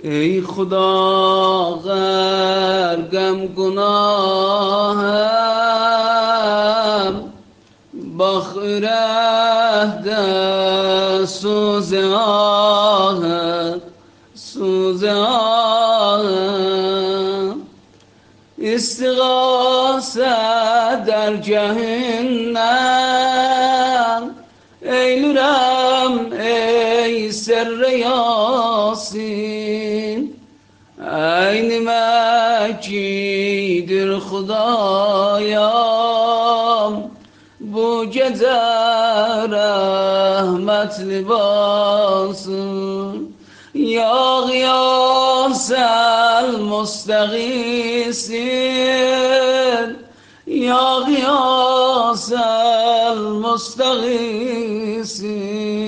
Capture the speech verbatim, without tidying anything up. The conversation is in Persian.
ای خدا غرقم گناهم، با خیره ده سوز آهم، سوز آهم. استغاثه در جهنم، ای نورم ای سر یاسین. ای نمکیدر خدایم، bu gece rahmet libasın. Ya gıyasel mustagisin, ya gıyasel mustagisin.